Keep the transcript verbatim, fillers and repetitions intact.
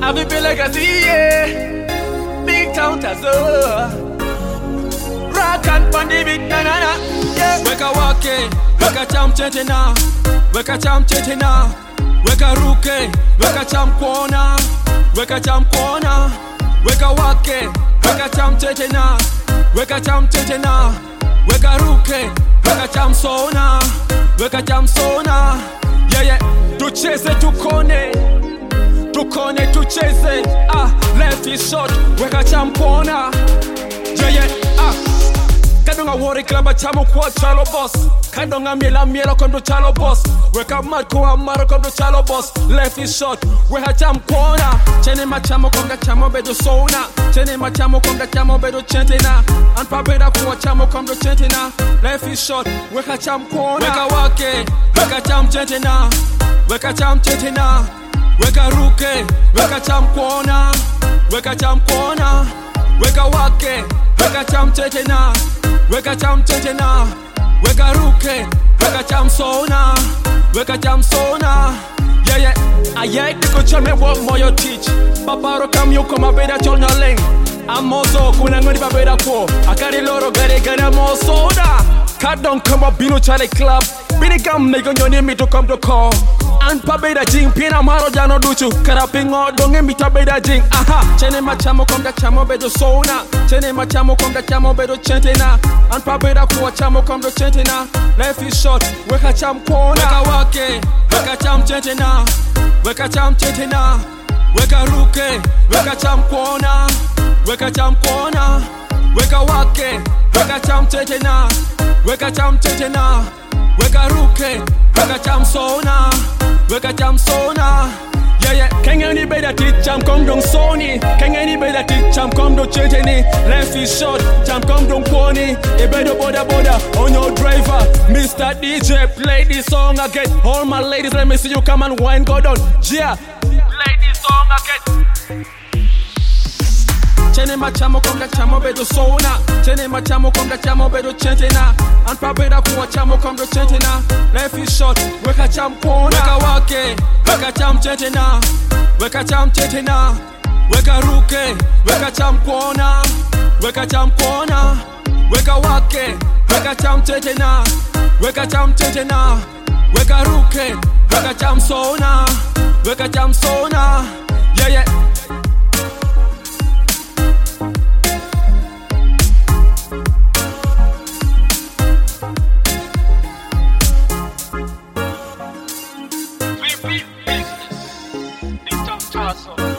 I be feel like I see, yeah. Big town Tazo. Rock and pandemic, na na na. Yeah. Weka wake, weka cham chete na. Weka cham chete na. Weka ruke, weka cham kuona. Weka cham kuona. Weka wake, weka cham chete na. Weka cham chete na. Weka ruke, weka cham sona. Weka cham sona. Yeah yeah. Tucheze tukone. Tukone tucheze. Ah, left is short. Weka cham kuona. Yeah yeah. Ah. Kadonga wori klamba chamo kwa chalo boss. Kadonga miela miela kondo chalo boss. Weka mat kwa maro kondo chalo boss. Left is short, weka cham kona. Chene machamo konga chamo bedo sona. Chene machamo konga chamo bedo chentena. Anpa beda kwa chamo kondo chentena. Left is short, weka cham kona. Weka wake, weka cham chentena. Weka cham chentena. Weka ruke, weka cham kona. Weka cham kona. Weka wake, weka cham chentena. Weka cham chentena. Weka ruke, weka cham sona. Weka cham sona. Yeah yeah. Aye diko chame wo moyo teach. Paparo kam yuko mabeda chol leng. Amoso kuna ngoni babeda ko. Akari loro gare gana mo soda. Kadon kama bino chale club. Bini gam nego nyoni mi to come to call. An pabeda jing pina maro jano duchu. Karapingo donge mi tabeda jing. Aha. Chene machamo konga chamo bedo sona. Chene machamo konga chamo bedo chentena. An pabeda kuwa chamo kondo chentena. Life is short, weka cham kona. Weka wake, weka cham chentena. Weka cham chentena. Weka ruke, weka cham kona. Weka cham kona. Weka wake, weka cham chentena. Weka cham chentena. Weka ruke, weka cham sona. Weka cham sona. Yeah yeah. Can any better teach cham come dong sony? Can any better teach cham come do chenteni? Life is short, cham come dong pony. A better border border on your driver. Mister D J, play this song again. All my ladies, let me see you come and wine, go down. Yeah. Play this song again. Chene machamo konga chamo bedo sona. Chene machamo konga chamo bedo chentena. Anpa beda kuwa chamo kondo chentena. Life is short, weka cham kona. Weka wake, weka cham chentena. Weka cham chentena. Weka ruke, weka cham kona. Weka cham kona. Weka wake, weka cham chentena. Weka cham chentena. Weka ruke, weka cham sona. Weka cham sona. Yeah yeah. Awesome.